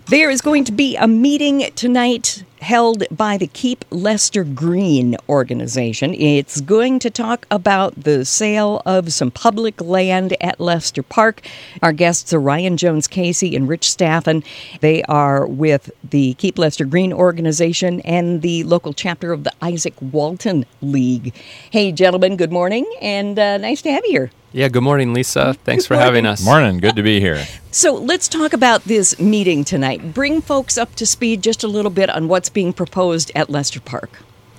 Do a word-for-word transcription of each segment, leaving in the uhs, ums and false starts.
There is going to be a meeting tonight held by the Keep Lester Green organization. It's going to talk about the sale of some public land at Lester Park. Our guests are Ryan Jones-Casey and Rich Staffen. They are with the Keep Lester Green organization and the local chapter of the Isaac Walton League. Hey, gentlemen, good morning, and uh, nice to have you here. Yeah, good morning, Lisa. Thanks for having us. Morning. Good to be here. So let's talk about this meeting tonight. Bring folks up to speed just a little bit on what's being proposed at Lester Park.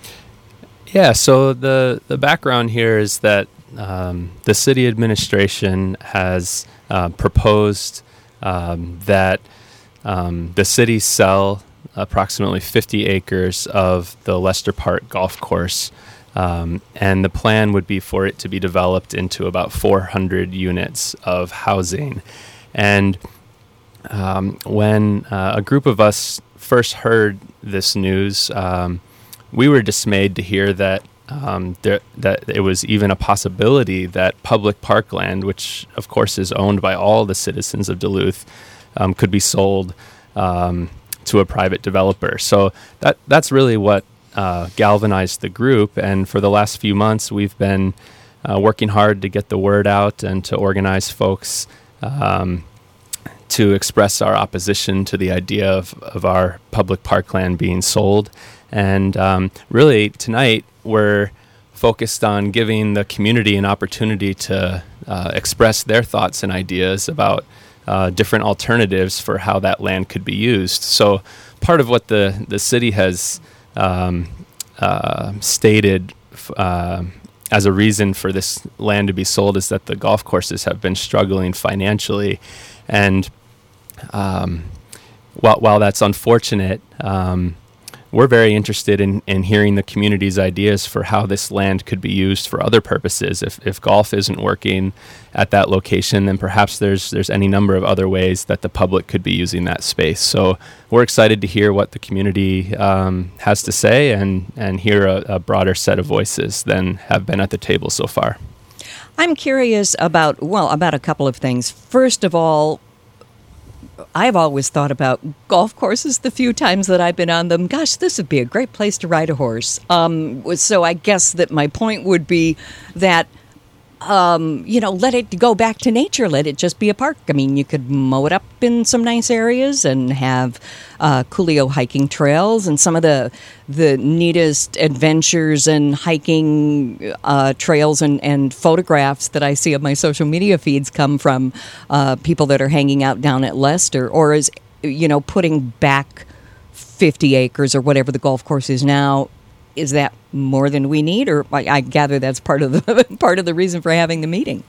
Yeah, so the, the background here is that um, the city administration has uh, proposed um, that um, the city sell approximately fifty acres of the Lester Park golf course. Um, and the plan would be for it to be developed into about four hundred units of housing. And um, when uh, a group of us first heard this news, um, we were dismayed to hear that um, there, that it was even a possibility that public parkland, which of course is owned by all the citizens of Duluth, um, could be sold um, to a private developer. So that that's really what Uh, galvanized the group, and for the last few months we've been uh, working hard to get the word out and to organize folks um, to express our opposition to the idea of, of our public parkland being sold. And um, really tonight we're focused on giving the community an opportunity to uh, express their thoughts and ideas about uh, different alternatives for how that land could be used. So part of what the, the city has Um, uh, stated uh, as a reason for this land to be sold is that the golf courses have been struggling financially. And um, while, while that's unfortunate, um, we're very interested in, in hearing the community's ideas for how this land could be used for other purposes. If, if golf isn't working at that location, then perhaps there's there's any number of other ways that the public could be using that space. So we're excited to hear what the community um, has to say and, and hear a, a broader set of voices than have been at the table so far. I'm curious about, well, about a couple of things. First of all, I've always thought about golf courses the few times that I've been on them. Gosh, this would be a great place to ride a horse. Um, so I guess that my point would be that, um, you know, let it go back to nature. Let it just be a park. I mean, you could mow it up in some nice areas and have uh, Coolio hiking trails and some of the the neatest adventures and hiking uh, trails and, and photographs that I see of my social media feeds come from uh, people that are hanging out down at Lester, or is, you know, putting back fifty acres or whatever the golf course is now. Is that more than we need, or I, I gather that's part of the part of the reason for having the meeting?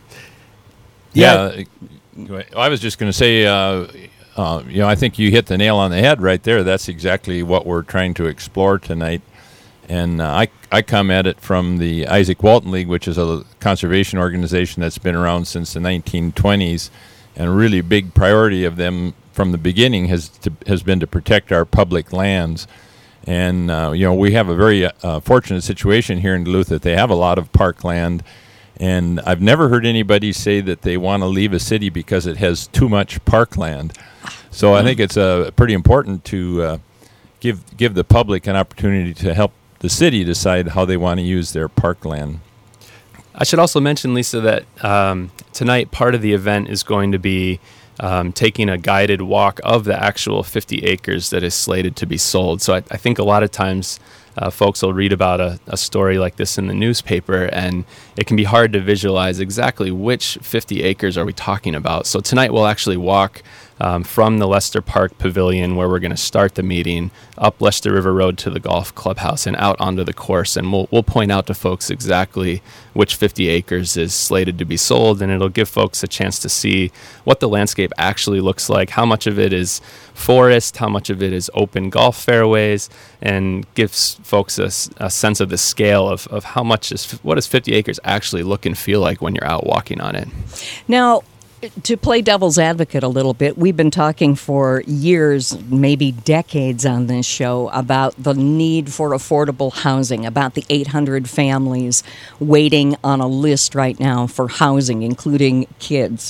Yeah, yeah. I was just going to say, uh, uh, you know, I think you hit the nail on the head right there. That's exactly what we're trying to explore tonight. And uh, I I come at it from the Isaac Walton League, which is a conservation organization that's been around since the nineteen twenties, and a really big priority of them from the beginning has to, has been to protect our public lands. And, uh, you know, we have a very uh, fortunate situation here in Duluth that they have a lot of parkland. And I've never heard anybody say that they want to leave a city because it has too much parkland. So I think it's uh, pretty important to uh, give give the public an opportunity to help the city decide how they want to use their parkland. I should also mention, Lisa, that um, tonight part of the event is going to be Um, taking a guided walk of the actual fifty acres that is slated to be sold. So I, I think a lot of times uh, folks will read about a, a story like this in the newspaper, and it can be hard to visualize exactly which fifty acres are we talking about. So tonight we'll actually walk um, from the Lester Park Pavilion, where we're going to start the meeting, up Lester River Road to the golf clubhouse and out onto the course. And we'll we'll point out to folks exactly which fifty acres is slated to be sold, and it'll give folks a chance to see what the landscape actually looks like, how much of it is forest, how much of it is open golf fairways, and gives folks a, a sense of the scale of, of how much is, what does fifty acres actually look and feel like when you're out walking on it. Now, to play devil's advocate a little bit, we've been talking for years, maybe decades on this show about the need for affordable housing, about the eight hundred families waiting on a list right now for housing, including kids.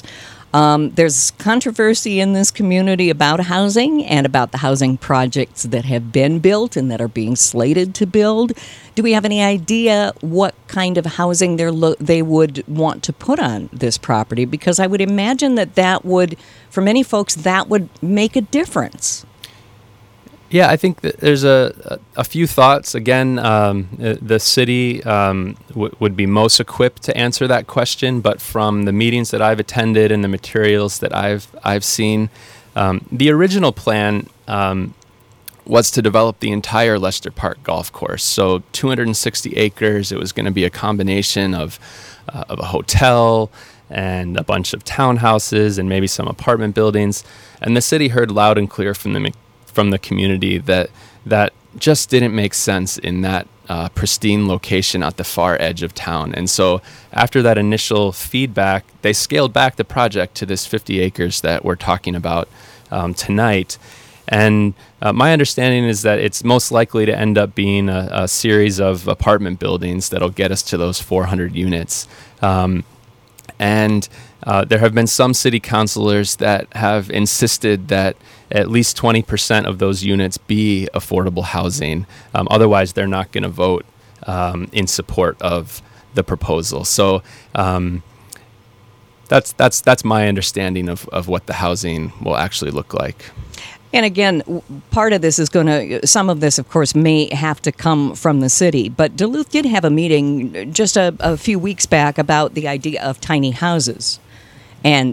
Um, there's controversy in this community about housing and about the housing projects that have been built and that are being slated to build. Do we have any idea what kind of housing they're lo- they would want to put on this property? Because I would imagine that that would, for many folks, that would make a difference. Yeah, I think that there's a, a, a few thoughts. Again, um, the city um, w- would be most equipped to answer that question, but from the meetings that I've attended and the materials that I've I've seen, um, the original plan um, was to develop the entire Lester Park golf course. So two hundred sixty acres. It was going to be a combination of uh, of a hotel and a bunch of townhouses and maybe some apartment buildings. And the city heard loud and clear from the from the community that that just didn't make sense in that uh, pristine location at the far edge of town. And so after that initial feedback, they scaled back the project to this fifty acres that we're talking about um, tonight. And uh, my understanding is that it's most likely to end up being a, a series of apartment buildings that'll get us to those four hundred units. Um, and uh, there have been some city councilors that have insisted that at least twenty percent of those units be affordable housing. Um, otherwise, they're not going to vote um, in support of the proposal. So um, that's that's that's my understanding of, of what the housing will actually look like. And again, part of this is going to, some of this, of course, may have to come from the city. But Duluth did have a meeting just a, a few weeks back about the idea of tiny houses. And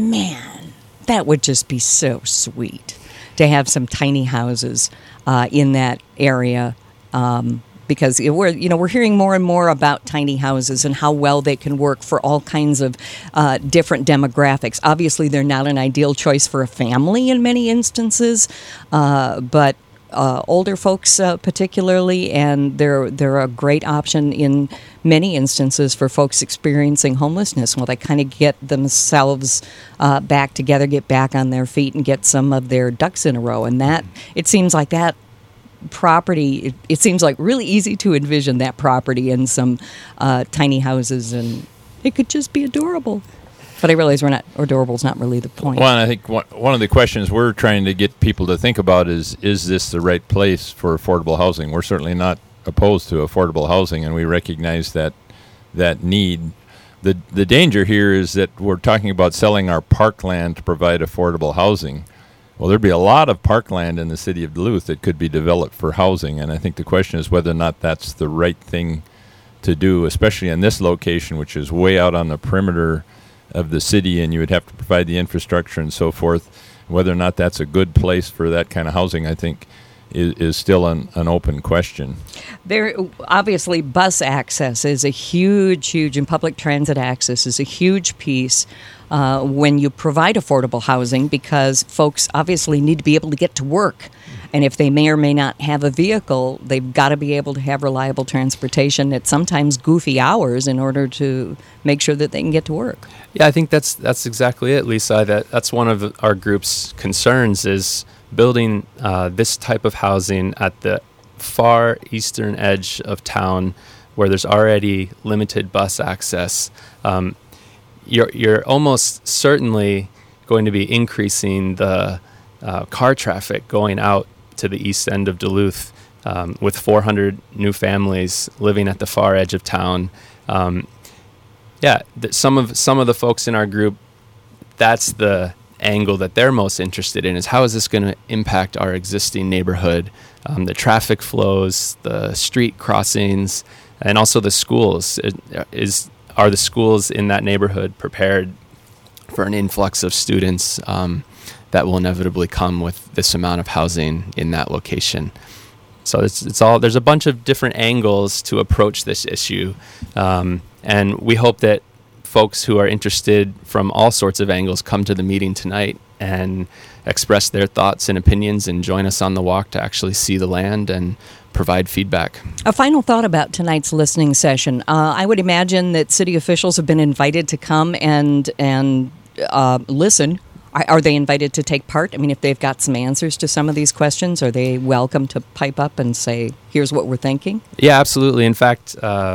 man, that would just be so sweet to have some tiny houses uh, in that area. Um, because we're, you know, we're hearing more and more about tiny houses and how well they can work for all kinds of uh, different demographics. Obviously, they're not an ideal choice for a family in many instances, uh, but uh, older folks uh, particularly, and they're they're a great option in many instances for folks experiencing homelessness. Well, they kind of get themselves uh, back together, get back on their feet, and get some of their ducks in a row. And that, it seems like that property, it, it seems like really easy to envision that property in some uh, tiny houses, and it could just be adorable. But I realize we're not, adorable's not really the point. Well, and I think one, one of the questions we're trying to get people to think about is, is this the right place for affordable housing? We're certainly not opposed to affordable housing, and we recognize that that need. The the danger here is that we're talking about selling our parkland to provide affordable housing. Well, there'd be a lot of parkland in the city of Duluth that could be developed for housing, and I think the question is whether or not that's the right thing to do, especially in this location, which is way out on the perimeter of the city, and you would have to provide the infrastructure and so forth. Whether or not that's a good place for that kind of housing, I think, is, is still an, an open question. There, obviously, bus access is a huge, huge, and public transit access is a huge piece uh, when you provide affordable housing, because folks obviously need to be able to get to work. And if they may or may not have a vehicle, they've got to be able to have reliable transportation at sometimes goofy hours in order to make sure that they can get to work. Yeah, I think that's that's exactly it, Lisa. That that's one of our group's concerns, is building uh, this type of housing at the far eastern edge of town, where there's already limited bus access. Um, you're you're almost certainly going to be increasing the uh, car traffic going out to the east end of Duluth, um, with four hundred new families living at the far edge of town. Um, yeah, th- some of some of the folks in our group, that's the angle that they're most interested in, is how is this going to impact our existing neighborhood, um, the traffic flows, the street crossings, and also the schools. It, is are the schools in that neighborhood prepared for an influx of students um, that will inevitably come with this amount of housing in that location? So it's it's all there's a bunch of different angles to approach this issue, um, and we hope that folks who are interested from all sorts of angles come to the meeting tonight and express their thoughts and opinions and join us on the walk to actually see the land and provide feedback. A final thought about tonight's listening session. Uh, I would imagine that city officials have been invited to come and and uh, listen. Are, are they invited to take part? I mean, if they've got some answers to some of these questions, are they welcome to pipe up and say, here's what we're thinking? Yeah, absolutely. In fact, um,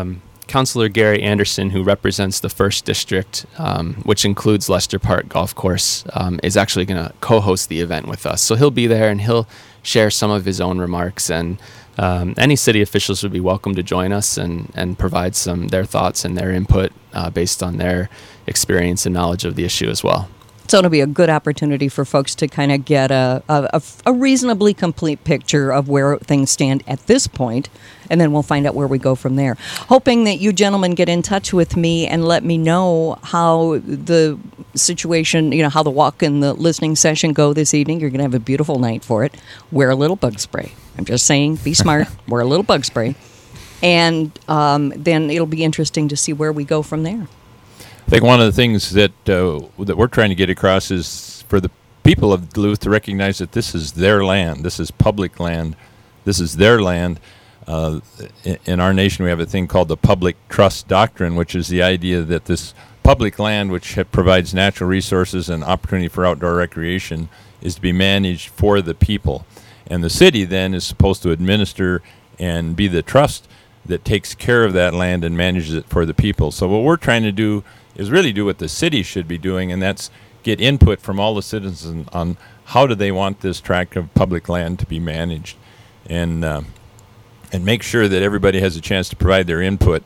Councilor Gary Anderson, who represents the first district, um, which includes Lester Park Golf Course, um, is actually going to co-host the event with us. So he'll be there and he'll share some of his own remarks, and um, any city officials would be welcome to join us and, and provide some their thoughts and their input uh, based on their experience and knowledge of the issue as well. So it'll be a good opportunity for folks to kind of get a, a, a reasonably complete picture of where things stand at this point, and then we'll find out where we go from there. Hoping that you gentlemen get in touch with me and let me know how the situation, you know, how the walk and the listening session go this evening. You're going to have a beautiful night for it. Wear a little bug spray. I'm just saying, be smart. Wear a little bug spray. And um, then it'll be interesting to see where we go from there. I think one of the things that uh, that we're trying to get across is for the people of Duluth to recognize that this is their land. This is public land. This is their land. Uh, in, in our nation, we have a thing called the public trust doctrine, which is the idea that this public land, which ha- provides natural resources and opportunity for outdoor recreation, is to be managed for the people. And the city then is supposed to administer and be the trust that takes care of that land and manages it for the people. So what we're trying to do is really do what the city should be doing, and that's get input from all the citizens on how do they want this tract of public land to be managed, and uh, and make sure that everybody has a chance to provide their input.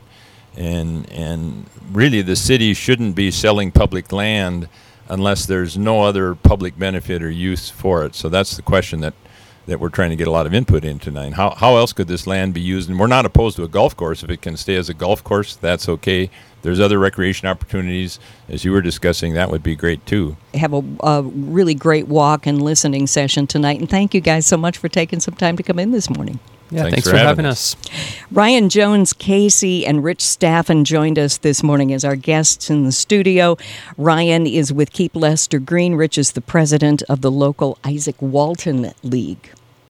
And and really the city shouldn't be selling public land unless there's no other public benefit or use for it. So that's the question that that we're trying to get a lot of input in tonight. How how else could this land be used? And we're not opposed to a golf course. If it can stay as a golf course, that's okay. There's other recreation opportunities, as you were discussing, that would be great too. Have a, a really great walk and listening session tonight. And thank you guys so much for taking some time to come in this morning. Yeah, thanks, thanks for, for having having us. us. Ryan Jones Casey and Rich Staffen joined us this morning as our guests in the studio. Ryan is with Keep Lester Green. Rich is the president of the local Isaac Walton League.